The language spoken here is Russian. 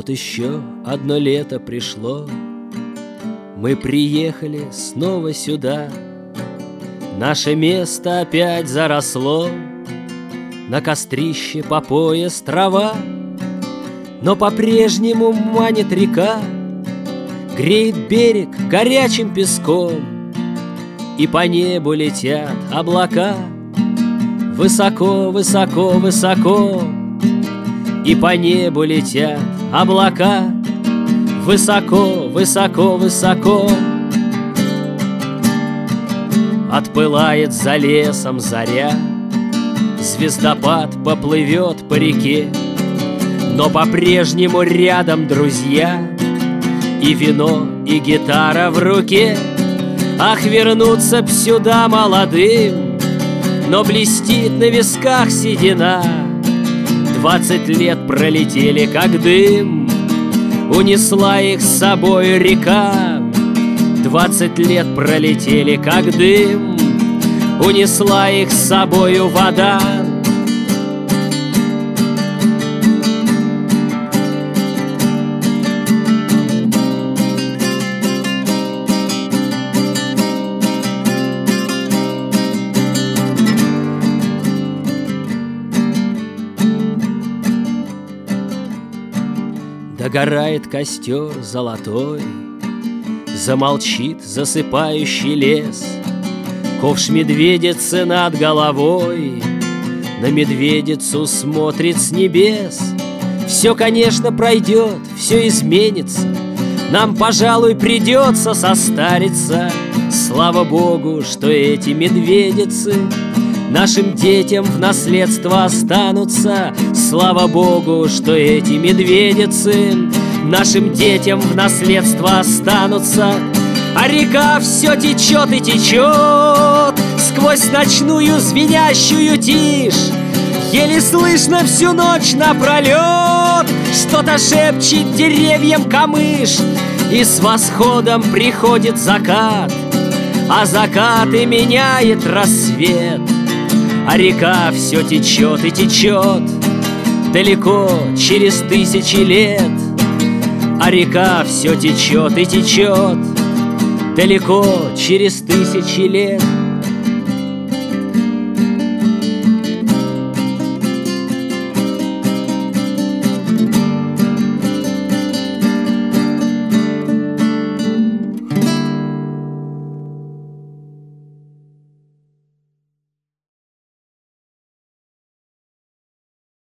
Вот еще одно лето пришло, мы приехали снова сюда. Наше место опять заросло, на кострище по пояс трава. Но по-прежнему манит река, греет берег горячим песком, и по небу летят облака высоко, высоко, высоко. И по небу летят облака высоко, высоко, высоко. Отпылает за лесом заря, звездопад поплывет по реке, но по-прежнему рядом друзья, и вино, и гитара в руке. Ах, вернуться б сюда молодым, но блестит на висках седина. 20 лет пролетели, как дым, унесла их с собой река. 20 лет пролетели, как дым, унесла их с собою вода. Догорает костер золотой, замолчит засыпающий лес. Ковш медведицы над головой на медведицу смотрит с небес. Все, конечно, пройдет, все изменится, нам, пожалуй, придется состариться. Слава Богу, что эти медведицы нашим детям в наследство останутся. Слава Богу, что эти медведицы нашим детям в наследство останутся. А река все течет и течет сквозь ночную звенящую тишь. Еле слышно всю ночь напролет что-то шепчет деревьям камыш. И с восходом приходит закат, а закат и меняет рассвет. А река все течет и течет далеко через 1000 лет. А река все течет и течет далеко через 1000 лет.